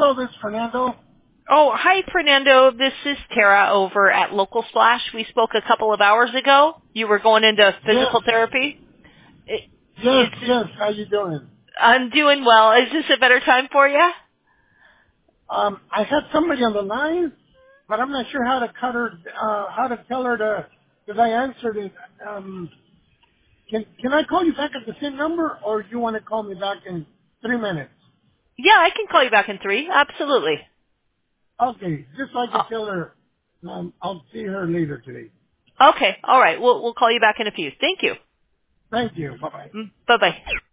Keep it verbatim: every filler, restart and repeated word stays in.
hello, this is Fernando. Oh, hi, Fernando. This is Tara over at Local Splash. We spoke a couple of hours ago. You were going into Yes, physical therapy. I- yes, Is this, yes. How you doing? I'm doing well. Is this a better time for you? Um, I had somebody on the line, but I'm not sure how to cut her, uh, how to tell her to, because I answered it. Um, can can I call you back at the same number, or you want to call me back in three minutes? Yeah, I can call you back in three. Absolutely. Okay, just so I can Oh, tell her. Um, I'll see her later today. okay. All right. We'll we'll call you back in a few. Thank you. Thank you. Bye bye. Bye bye.